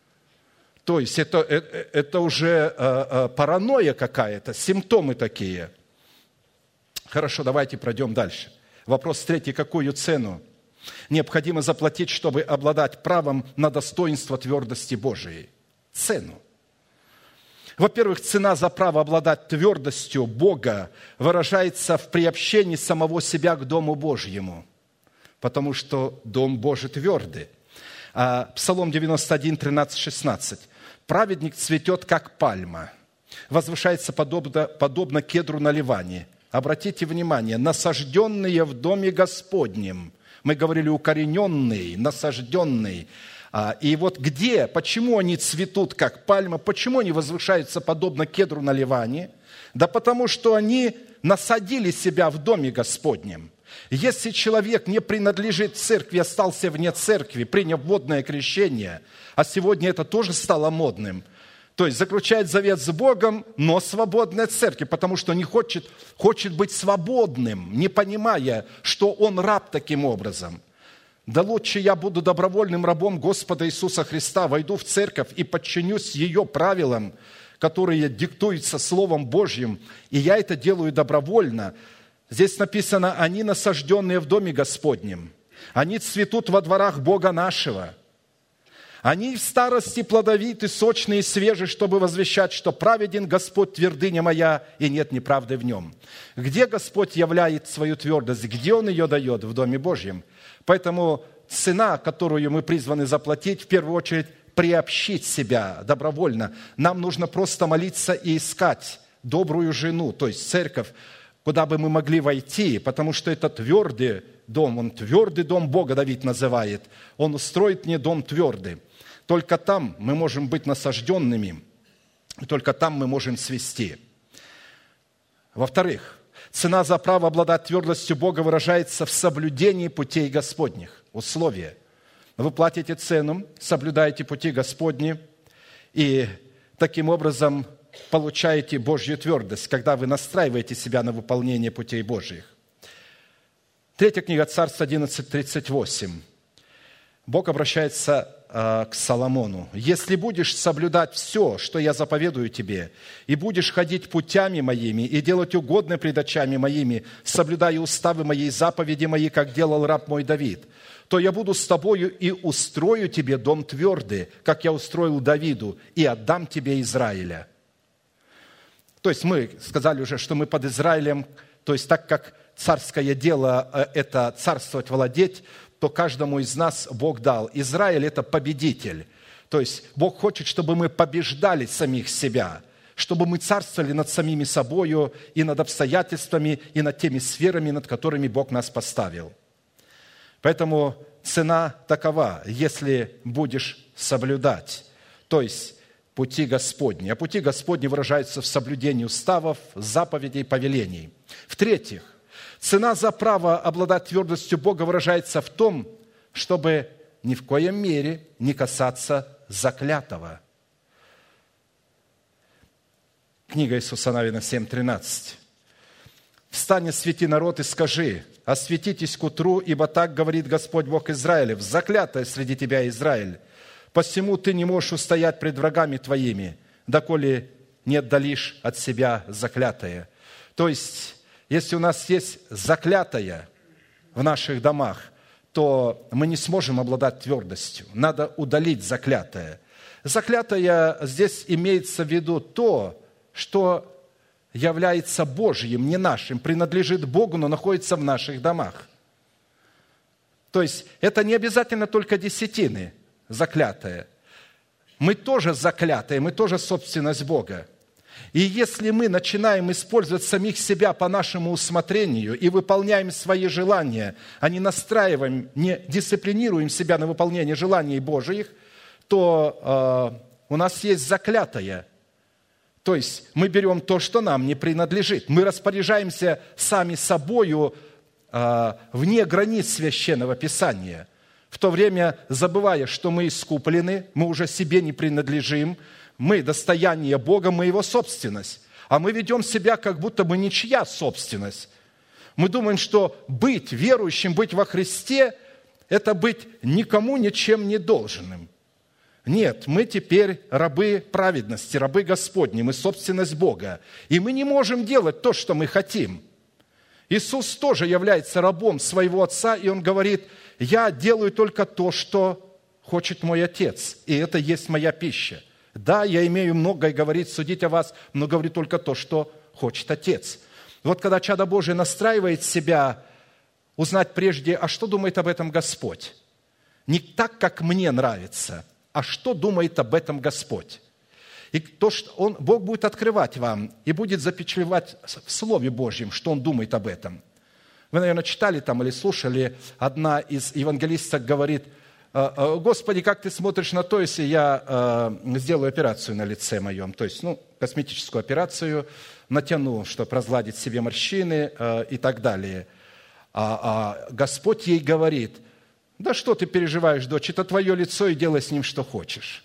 То есть это уже паранойя какая-то, симптомы такие. Хорошо, давайте пройдем дальше. Вопрос третий. Какую цену необходимо заплатить, чтобы обладать правом на достоинство твердости Божией? Цену. Во-первых, цена за право обладать твердостью Бога выражается в приобщении самого себя к Дому Божьему, потому что Дом Божий твердый. Псалом 91, 13, 16. «Праведник цветет, как пальма, возвышается подобно кедру на Ливане». Обратите внимание, насажденные в Доме Господнем. Мы говорили укорененный, насажденный. И где, почему они цветут, как пальма, почему они возвышаются подобно кедру на Ливане? Да потому что они насадили себя в Доме Господнем. Если человек не принадлежит церкви, остался вне церкви, приняв водное крещение, а сегодня это тоже стало модным, то есть заключает завет с Богом, но свободная церковь, потому что не хочет быть свободным, не понимая, что он раб таким образом. Да лучше я буду добровольным рабом Господа Иисуса Христа, войду в церковь и подчинюсь ее правилам, которые диктуются Словом Божьим, и я это делаю добровольно. Здесь написано: они насажденные в доме Господнем, они цветут во дворах Бога нашего. Они в старости плодовиты, сочные и свежие, чтобы возвещать, что праведен Господь, твердыня моя, и нет неправды в нем. Где Господь являет свою твердость? Где Он ее дает? В Доме Божьем. Поэтому цена, которую мы призваны заплатить, в первую очередь, приобщить себя добровольно. Нам нужно просто молиться и искать добрую жену, то есть церковь, куда бы мы могли войти, потому что это твердый дом, он твердый дом Бога, Давид называет. Он устроит мне дом твердый. Только там мы можем быть насажденными, только там мы можем цвести. Во-вторых, цена за право обладать твердостью Бога выражается в соблюдении путей Господних. Условие. Вы платите цену, соблюдаете пути Господни, и таким образом получаете Божью твердость, когда вы настраиваете себя на выполнение путей Божьих. 3 книга Царств 11:38. Бог обращается к Соломону. «Если будешь соблюдать все, что я заповедую тебе, и будешь ходить путями моими, и делать угодно пред очами моими, соблюдая уставы мои, заповеди мои, как делал раб мой Давид, то я буду с тобою и устрою тебе дом твердый, как я устроил Давиду, и отдам тебе Израиля». То есть мы сказали уже, что мы под Израилем, то есть так как царское дело – это царствовать, владеть, то каждому из нас Бог дал. Израиль – это победитель. То есть Бог хочет, чтобы мы побеждали самих себя, чтобы мы царствовали над самими собою и над обстоятельствами, и над теми сферами, над которыми Бог нас поставил. Поэтому цена такова: если будешь соблюдать, то есть пути Господни. А пути Господни выражаются в соблюдении уставов, заповедей, повелений. В-третьих, цена за право обладать твердостью Бога выражается в том, чтобы ни в коем мере не касаться заклятого. Книга Иисуса Навина 7:13. «Встань, освети народ и скажи: осветитесь к утру, ибо так говорит Господь Бог Израилев, заклятое среди тебя Израиль. Посему ты не можешь устоять пред врагами твоими, доколе не отдалишь от себя заклятое». То есть, если у нас есть заклятое в наших домах, то мы не сможем обладать твердостью. Надо удалить заклятое. Заклятое здесь имеется в виду то, что является Божьим, не нашим, принадлежит Богу, но находится в наших домах. То есть, это не обязательно только десятины заклятое. Мы тоже заклятые, мы тоже собственность Бога. И если мы начинаем использовать самих себя по нашему усмотрению и выполняем свои желания, а не настраиваем, не дисциплинируем себя на выполнение желаний Божьих, то у нас есть заклятое. То есть мы берем то, что нам не принадлежит. Мы распоряжаемся сами собою вне границ Священного Писания, в то время забывая, что мы искуплены, мы уже себе не принадлежим, мы достояние Бога, мы Его собственность. А мы ведем себя, как будто бы ничья собственность. Мы думаем, что быть верующим, быть во Христе – это быть никому ничем не должным. Нет, мы теперь рабы праведности, рабы Господни, мы собственность Бога. И мы не можем делать то, что мы хотим. Иисус тоже является рабом своего Отца, и Он говорит: «Я делаю только то, что хочет мой Отец, и это есть моя пища. Да, я имею многое говорить, судить о вас, но говорю только то, что хочет Отец». Вот когда чадо Божие настраивает себя узнать прежде, а что думает об этом Господь? Не так, как мне нравится, а что думает об этом Господь? И то, что Бог будет открывать вам и будет запечатлевать в Слове Божьем, что Он думает об этом. Вы, наверное, читали там или слушали, одна из евангелисток говорит: «Господи, как ты смотришь на то, если я сделаю операцию на лице моем?» То есть, косметическую операцию, натяну, чтобы разгладить себе морщины и так далее. А Господь ей говорит: «Да что ты переживаешь, дочь, это твое лицо, и делай с ним, что хочешь».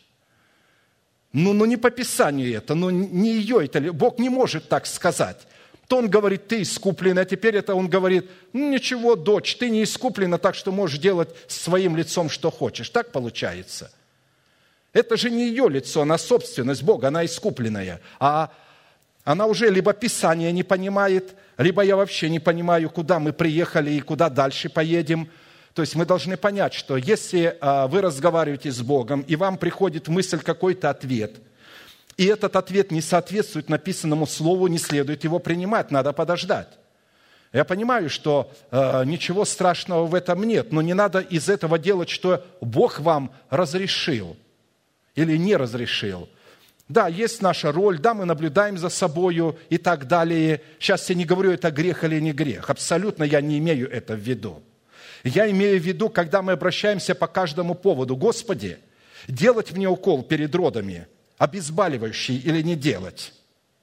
Не по Писанию это, не ее это. Бог не может так сказать. То Он говорит: ты искуплена, а теперь это Он говорит: ничего, дочь, ты не искуплена, так что можешь делать с своим лицом, что хочешь. Так получается. Это же не ее лицо, она собственность Бога, она искупленная. А она уже либо Писание не понимает, либо я вообще не понимаю, куда мы приехали и куда дальше поедем. То есть мы должны понять, что если вы разговариваете с Богом, и вам приходит в мысль какой-то ответ, и этот ответ не соответствует написанному слову, не следует его принимать, надо подождать. Я понимаю, что ничего страшного в этом нет, но не надо из этого делать, что Бог вам разрешил или не разрешил. Да, есть наша роль, да, мы наблюдаем за собою и так далее. Сейчас я не говорю, это грех или не грех. Абсолютно я не имею это в виду. Я имею в виду, когда мы обращаемся по каждому поводу. Господи, делать мне укол перед родами, обезболивающий или не делать?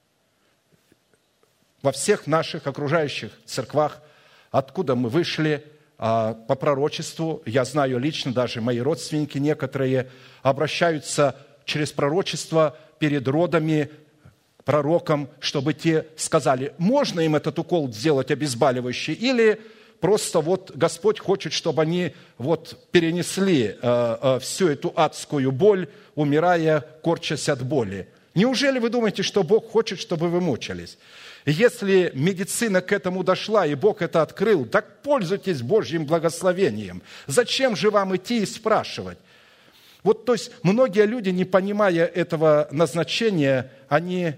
Во всех наших окружающих церквах, откуда мы вышли по пророчеству, я знаю лично, даже мои родственники некоторые обращаются через пророчество перед родами, пророкам, чтобы те сказали, можно им этот укол сделать обезболивающий, или просто вот Господь хочет, чтобы они вот перенесли всю эту адскую боль, умирая, корчась от боли. Неужели вы думаете, что Бог хочет, чтобы вы мучились? Если медицина к этому дошла, и Бог это открыл, так пользуйтесь Божьим благословением. Зачем же вам идти и спрашивать? Вот, то есть, многие люди, не понимая этого назначения, они,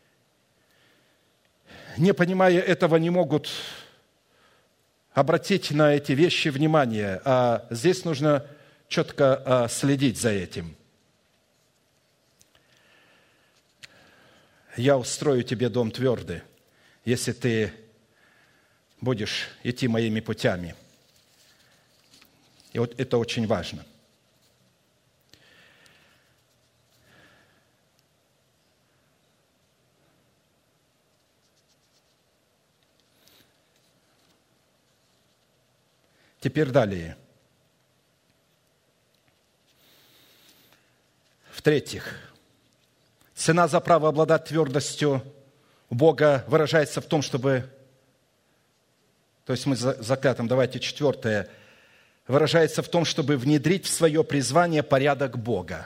не понимая этого, не могут обратить на эти вещи внимание. А здесь нужно четко следить за этим. «Я устрою тебе дом твердый, если ты будешь идти моими путями». И вот это очень важно. Теперь далее. В-третьих, цена за право обладать твердостью Бога выражается в том, чтобы, то есть мы заклятым, давайте четвертое, выражается в том, чтобы внедрить в свое призвание порядок Бога.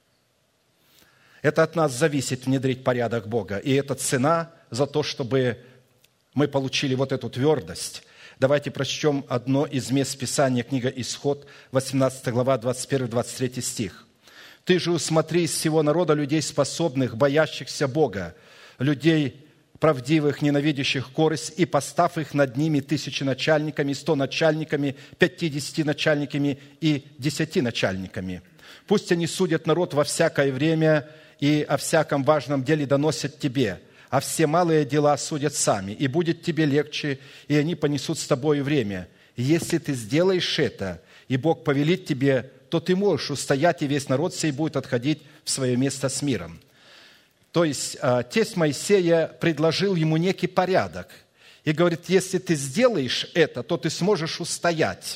Это от нас зависит, внедрить порядок Бога. И это цена за то, чтобы мы получили вот эту твердость. Давайте прочтем одно из мест Писания, книга Исход, 18 глава, 21-23 стих. «Ты же усмотри из всего народа людей способных, боящихся Бога, людей правдивых, ненавидящих корость, и постав их над ними 1000 начальниками, 100 начальниками, 50 начальниками и 10 начальниками. Пусть они судят народ во всякое время и о всяком важном деле доносят тебе, а все малые дела судят сами, и будет тебе легче, и они понесут с тобою время. Если ты сделаешь это, и Бог повелит тебе, то ты можешь устоять, и весь народ сей будет отходить в свое место с миром». То есть тесть Моисея предложил ему некий порядок и говорит, если ты сделаешь это, то ты сможешь устоять.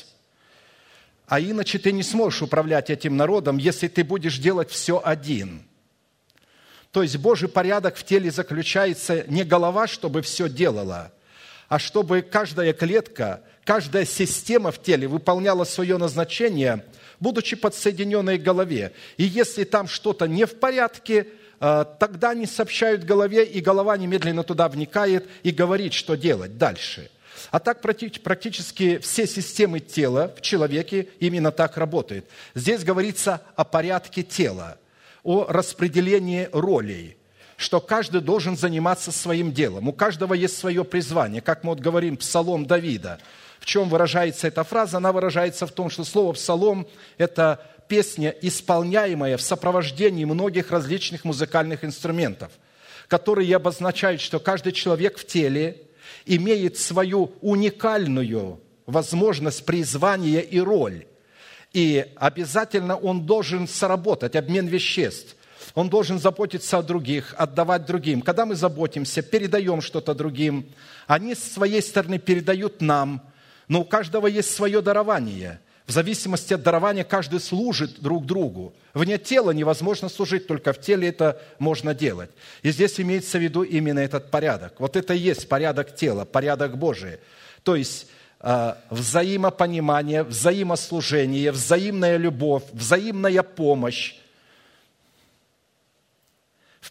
А иначе ты не сможешь управлять этим народом, если ты будешь делать все один. То есть Божий порядок в теле заключается не голова, чтобы все делала, а чтобы каждая клетка, каждая система в теле выполняла свое назначение, будучи подсоединенной к голове. И если там что-то не в порядке, тогда они сообщают голове, и голова немедленно туда вникает и говорит, что делать дальше. А так практически все системы тела в человеке именно так работают. Здесь говорится о порядке тела, о распределении ролей, что каждый должен заниматься своим делом. У каждого есть свое призвание. Как мы вот говорим, псалом Давида. В чем выражается эта фраза? Она выражается в том, что слово «псалом» – это песня, исполняемая в сопровождении многих различных музыкальных инструментов, которые обозначают, что каждый человек в теле имеет свою уникальную возможность, призвание и роль. И обязательно он должен сработать, обмен веществ. Он должен заботиться о других, отдавать другим. Когда мы заботимся, передаем что-то другим, они с своей стороны передают нам, но у каждого есть свое дарование. В зависимости от дарования каждый служит друг другу. Вне тела невозможно служить, только в теле это можно делать. И здесь имеется в виду именно этот порядок. Вот это и есть порядок тела, порядок Божий. То есть взаимопонимание, взаимослужение, взаимная любовь, взаимная помощь.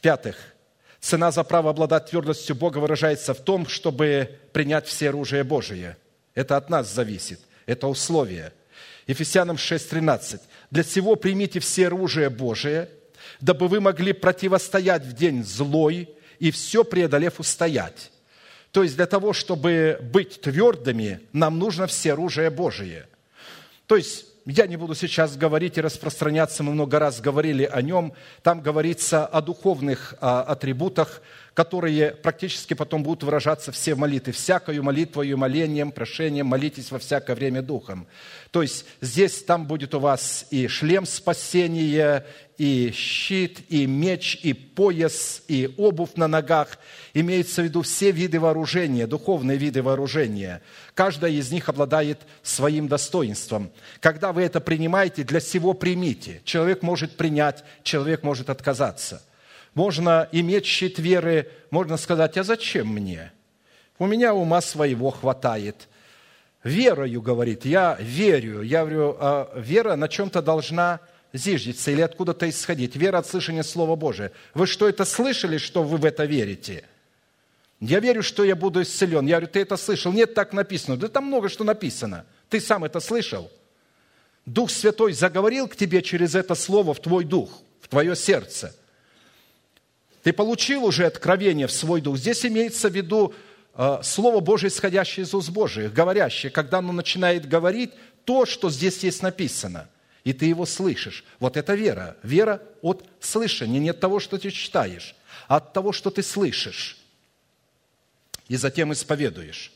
В-пятых, цена за право обладать твердостью Бога выражается в том, чтобы принять все оружие Божие. Это от нас зависит, это условие. Ефесянам 6:13. «Для сего примите все оружие Божие, дабы вы могли противостоять в день злой и все преодолев устоять». То есть для того, чтобы быть твердыми, нам нужно все оружие Божие. То есть я не буду сейчас говорить и распространяться, мы много раз говорили о нем. Там говорится о духовных атрибутах, которые практически потом будут выражаться все в молитве. «Всякою молитвою и молением, прошением молитесь во всякое время Духом». То есть здесь, там будет у вас и шлем спасения, и щит, и меч, и пояс, и обувь на ногах. Имеется в виду все виды вооружения, духовные виды вооружения. Каждая из них обладает своим достоинством. Когда вы это принимаете, для сего примите. Человек может принять, человек может отказаться. Можно иметь щит веры, можно сказать: а зачем мне? У меня ума своего хватает. Верою, говорит, я верю. Я говорю, вера на чем-то должна зиждется или откуда-то исходить. Вера от слышания Слова Божия. Вы что, это слышали, что вы в это верите? Я верю, что я буду исцелен. Я говорю, ты это слышал? Нет, так написано. Да там много что написано. Ты сам это слышал? Дух Святой заговорил к тебе через это слово в твой дух, в твое сердце. Ты получил уже откровение в свой дух. Здесь имеется в виду Слово Божие, исходящее из уст Божиих, говорящее, когда оно начинает говорить то, что здесь есть написано, и ты его слышишь. Вот это вера. Вера от слышания, не от того, что ты читаешь, а от того, что ты слышишь, и затем исповедуешь.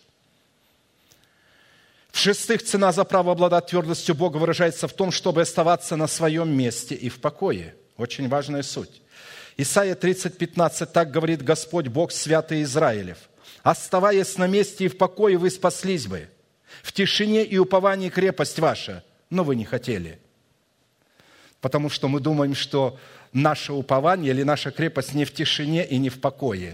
В-шестых, цена за право обладать твердостью Бога выражается в том, чтобы оставаться на своем месте и в покое. Очень важная суть. Исайя 30:15, так говорит Господь, Бог святый Израилев: «Оставаясь на месте и в покое, вы спаслись бы. В тишине и уповании крепость ваша, но вы не хотели». Потому что мы думаем, что наше упование или наша крепость не в тишине и не в покое.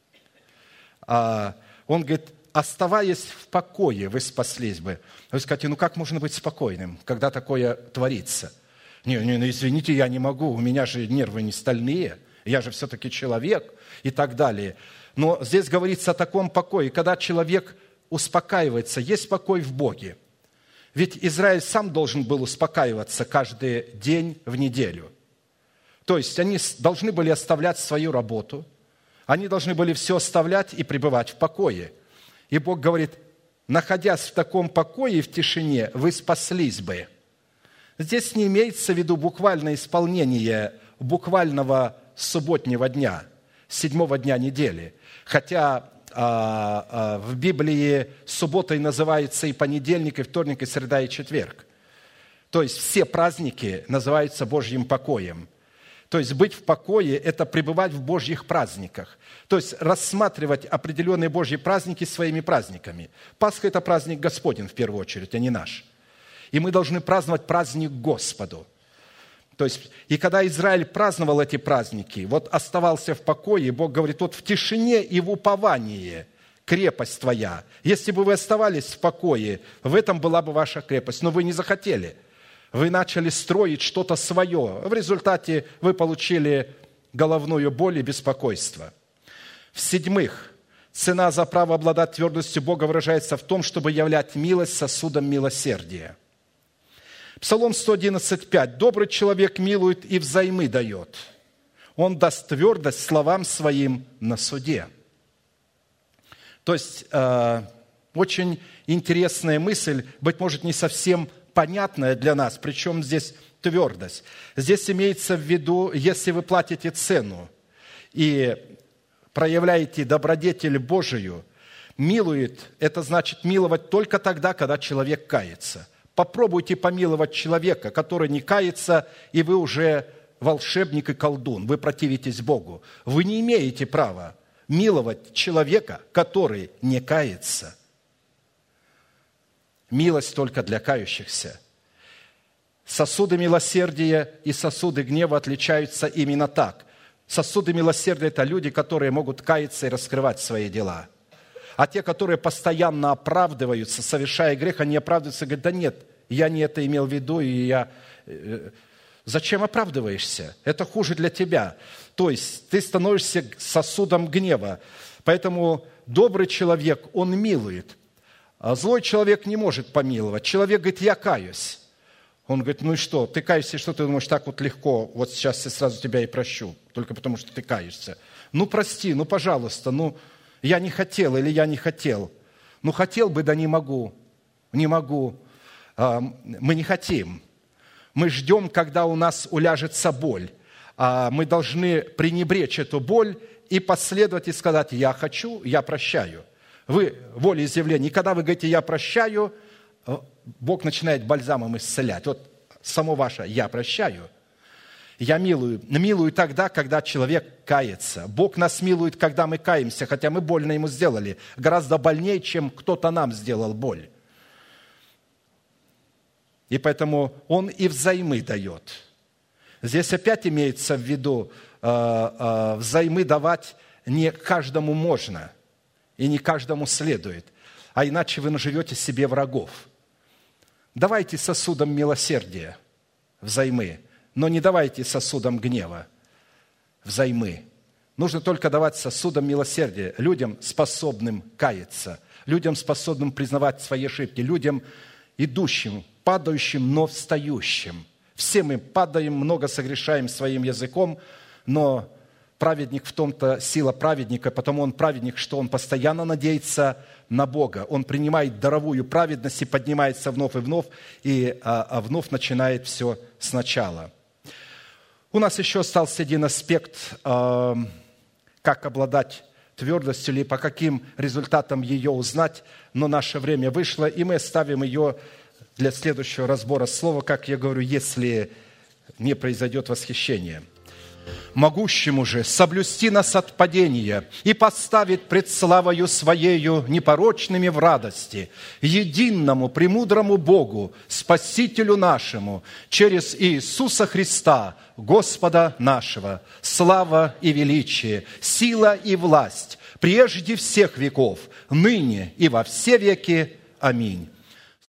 Он говорит, оставаясь в покое, вы спаслись бы. Вы скажете, ну как можно быть спокойным, когда такое творится? Не, извините, я не могу, у меня же нервы не стальные, я же все-таки человек и так далее. Но здесь говорится о таком покое, когда человек успокаивается, есть покой в Боге. Ведь Израиль сам должен был успокаиваться каждый день в неделю. То есть они должны были оставлять свою работу, они должны были все оставлять и пребывать в покое. И Бог говорит, находясь в таком покое и в тишине, вы спаслись бы. Здесь не имеется в виду буквальное исполнение буквального субботнего дня, 7-го дня недели. Хотя в Библии субботой называется и понедельник, и вторник, и среда, и четверг. То есть все праздники называются Божьим покоем. То есть быть в покое – это пребывать в Божьих праздниках. То есть рассматривать определенные Божьи праздники своими праздниками. Пасха – это праздник Господень в первую очередь, а не наш. И мы должны праздновать праздник Господу. То есть, и когда Израиль праздновал эти праздники, вот оставался в покое, Бог говорит, вот в тишине и в уповании крепость твоя. Если бы вы оставались в покое, в этом была бы ваша крепость. Но вы не захотели. Вы начали строить что-то свое. В результате вы получили головную боль и беспокойство. В-седьмых, цена за право обладать твердостью Бога выражается в том, чтобы являть милость сосудом милосердия. Псалом 111:5. «Добрый человек милует и взаймы дает. Он даст твердость словам своим на суде». То есть, очень интересная мысль, быть может, не совсем понятная для нас, причем здесь твердость. Здесь имеется в виду, если вы платите цену и проявляете добродетель Божию, милует, это значит миловать только тогда, когда человек кается. Попробуйте помиловать человека, который не кается, и вы уже волшебник и колдун, вы противитесь Богу. Вы не имеете права миловать человека, который не кается. Милость только для кающихся. Сосуды милосердия и сосуды гнева отличаются именно так. Сосуды милосердия – это люди, которые могут каяться и раскрывать свои дела. А те, которые постоянно оправдываются, совершая грех, они оправдываются и говорят, да нет, я не это имел в виду, и я Зачем оправдываешься? Это хуже для тебя. То есть ты становишься сосудом гнева. Поэтому добрый человек, он милует. А злой человек не может помиловать. Человек говорит, я каюсь. Он говорит, ну и что? Ты каешься, что ты думаешь, так вот легко, вот сейчас я сразу тебя и прощу, только потому что ты каешься. Ну прости, ну пожалуйста, ну я не хотел или я не хотел. Ну хотел бы, да не могу. Не могу. Мы не хотим. Мы ждем, когда у нас уляжется боль. Мы должны пренебречь эту боль и последовать и сказать, я хочу, я прощаю. Вы волеизъявление. И когда вы говорите, я прощаю, Бог начинает бальзамом исцелять. Вот само ваше «я прощаю». Я милую. Милую тогда, когда человек кается. Бог нас милует, когда мы каемся, хотя мы больно ему сделали. Гораздо больнее, чем кто-то нам сделал боль. И поэтому Он и взаймы дает. Здесь опять имеется в виду, взаймы давать не каждому можно и не каждому следует, а иначе вы наживете себе врагов. Давайте сосудом милосердия взаймы, но не давайте сосудом гнева взаймы. Нужно только давать сосудом милосердия людям, способным каяться, людям, способным признавать свои ошибки, людям, идущим, падающим, но встающим. Все мы падаем, много согрешаем своим языком, но праведник в том-то сила праведника, потому он праведник, что он постоянно надеется на Бога. Он принимает даровую праведность и поднимается вновь и вновь, и вновь начинает все сначала. У нас еще остался один аспект, как обладать твердостью или по каким результатам ее узнать, но наше время вышло, и мы оставим ее для следующего разбора слова, как я говорю, если не произойдет восхищение. «Могущему же соблюсти нас от падения и поставить пред славою Своею непорочными в радости, единому, премудрому Богу, Спасителю нашему, через Иисуса Христа, Господа нашего, слава и величие, сила и власть, прежде всех веков, ныне и во все веки. Аминь».